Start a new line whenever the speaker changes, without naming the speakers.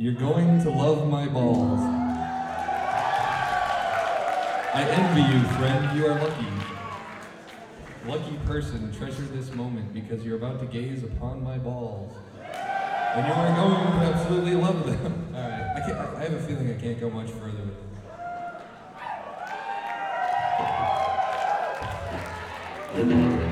You're going to love my balls. I envy you, friend. You are lucky. Lucky person, treasure this moment because you're about to gaze upon my balls. And you are going to absolutely love them. All right, I have a feeling I can't go much further with this.